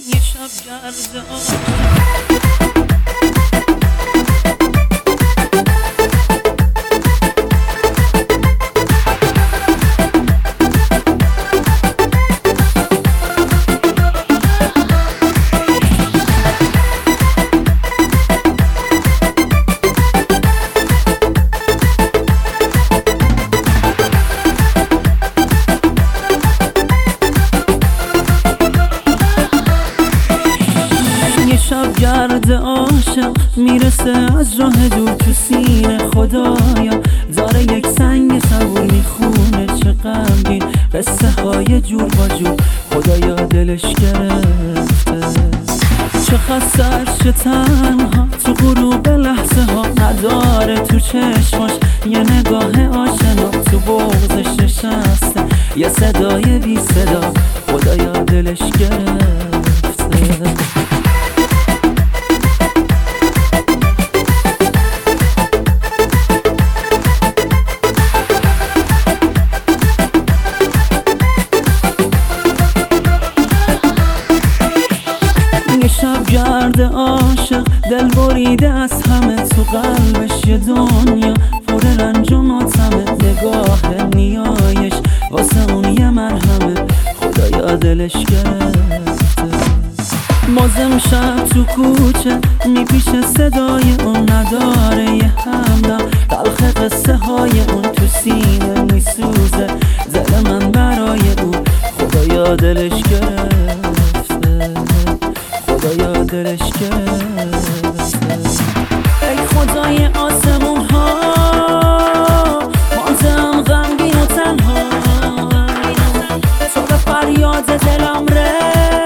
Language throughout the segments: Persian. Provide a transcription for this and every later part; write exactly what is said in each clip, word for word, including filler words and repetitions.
یه شب گرد شب گرد عاشق میرسه از راه دور تو سینه خدایا داره یک سنگ صبور میخونه چه غمگین قصه های جور با جور خدایا دلش گرفته چه خستش چه تنها تو غروب لحظه ها نداره تو چشماش یه نگاه آشنا تو بغضش نشسته یه صدای بی صدا خدایا دلش گرفته شب گرد عاشق دل بریده از همه تو قلبش یه دنیا پر رنج و ماتمه نگاه نیایش واسه اون یه مرهمه خدایا دلش گرفته مازم شب تو کوچه میپیشه صدای اون نداره یه همدم تلخ قصه های اون تو سینه میسوزه دل من برای اون خدایا دلش گرفته خدایا دلش گرفته ای خدای آسمون ها ماندم غمگین و تنها تو به فریاد دلم ره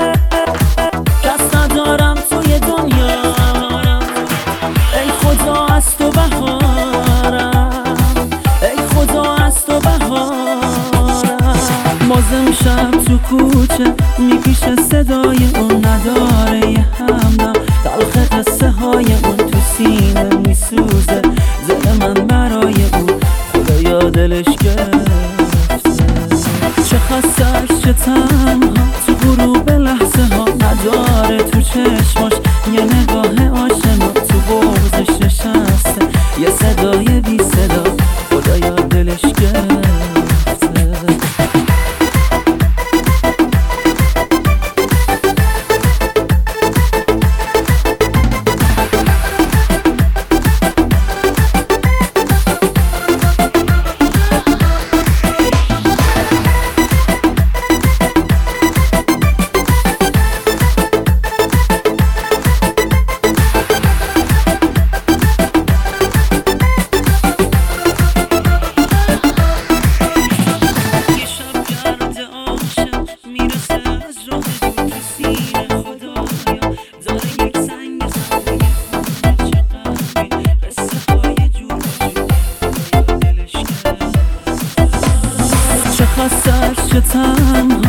کس ندارم توی دنیا ای خدا از تو بهارم ای خدا از تو بهارم مازم شب تو کوچه میپیشه صدای اون نداره یه همدم تلخ قصه های اون تو سینه میسوزه دل من برای اون خدایا دلش گرفته چه خستش چه تنها تو غروب لحظه ها نداره تو چشماش یه نگاه آشنا تو بغضش نشسته یه صدای بی صدا خدایا دلش گرفته چه خستش چه تنها